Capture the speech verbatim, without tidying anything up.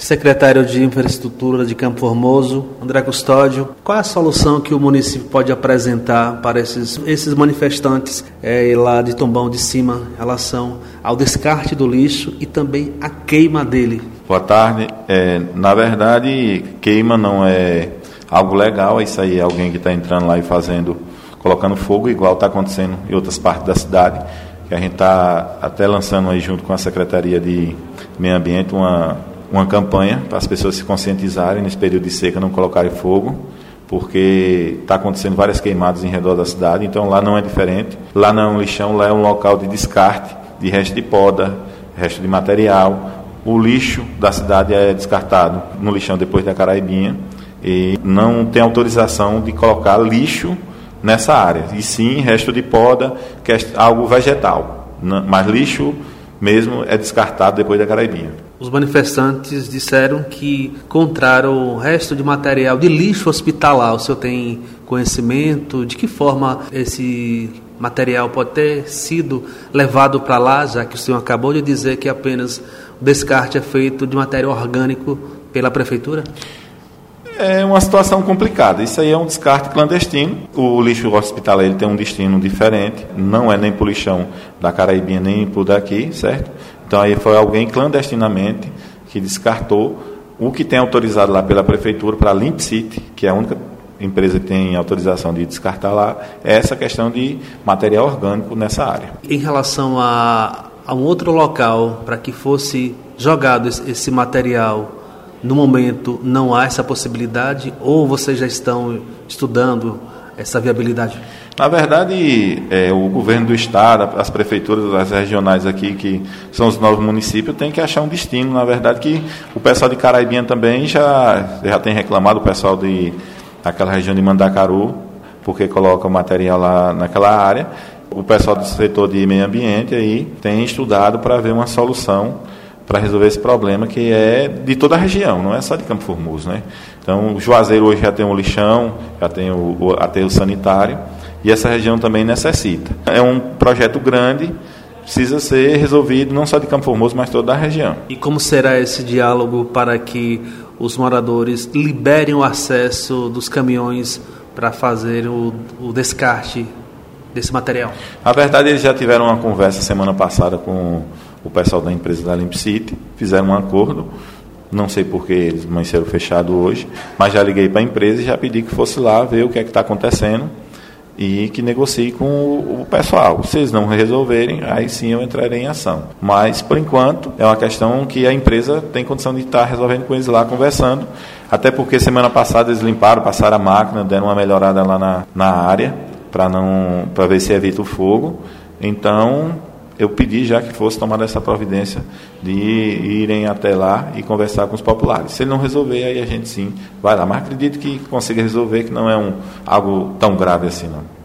Secretário de Infraestrutura de Campo Formoso, André Custódio, qual é a solução que o município pode apresentar para esses, esses manifestantes é, lá de Tombão de Cima em relação ao descarte do lixo e também a queima dele? Boa tarde. É, na verdade, queima não é algo legal, isso aí é alguém que está entrando lá e fazendo, colocando fogo, igual está acontecendo em outras partes da cidade, que a gente está até lançando aí junto com a Secretaria de Meio Ambiente uma uma campanha para as pessoas se conscientizarem nesse período de seca, não colocarem fogo, porque está acontecendo várias queimadas em redor da cidade, então lá não é diferente. Lá não é um lixão, lá é um local de descarte de resto de poda, resto de material. O lixo da cidade é descartado no lixão depois da Caraibinha e não tem autorização de colocar lixo nessa área, e sim resto de poda, que é algo vegetal, mas lixo mesmo é descartado depois da Caraibinha. Os manifestantes disseram que encontraram o resto de material de lixo hospitalar. O senhor tem conhecimento de que forma esse material pode ter sido levado para lá, já que o senhor acabou de dizer que apenas o descarte é feito de material orgânico pela prefeitura? É uma situação complicada. Isso aí é um descarte clandestino. O lixo hospitalar ele tem um destino diferente. Não é nem para o lixão da Caraibinha, nem para o daqui, certo? Então aí foi alguém clandestinamente que descartou o que tem autorizado lá pela prefeitura para a Limp City, que é a única empresa que tem autorização de descartar lá, é essa questão de material orgânico nessa área. Em relação a, a um outro local para que fosse jogado esse, esse material, no momento não há essa possibilidade ou vocês já estão estudando essa viabilidade? Na verdade, é, o governo do estado, as prefeituras, as regionais aqui, que são os novos municípios, tem que achar um destino. Na verdade, que o pessoal de Caraibinha também já, já tem reclamado, o pessoal de, daquela região de Mandacaru, porque coloca o material lá naquela área. O pessoal do setor de meio ambiente aí tem estudado para ver uma solução para resolver esse problema, que é de toda a região, não é só de Campo Formoso, né? Então, o Juazeiro hoje já tem o lixão, já tem o, o aterro sanitário, e essa região também necessita. É um projeto grande, precisa ser resolvido não só de Campo Formoso, mas toda a região. E como será esse diálogo para que os moradores liberem o acesso dos caminhões para fazer o, o descarte desse material? Na verdade, eles já tiveram uma conversa semana passada com o pessoal da empresa da Limp City, fizeram um acordo, não sei porque eles amanheceram fechado hoje, mas já liguei para a empresa e já pedi que fosse lá ver o que é que está acontecendo e que negocie com o, o pessoal. Se eles não resolverem, aí sim eu entrarei em ação. Mas, por enquanto, é uma questão que a empresa tem condição de estar resolvendo com eles lá, conversando, até porque semana passada eles limparam, passaram a máquina, deram uma melhorada lá na, na área, para não, para ver se evita o fogo. Então, eu pedi já que fosse tomada essa providência de irem até lá e conversar com os populares. Se ele não resolver, aí a gente sim vai lá. Mas acredito que consiga resolver, que não é um, algo tão grave assim, não.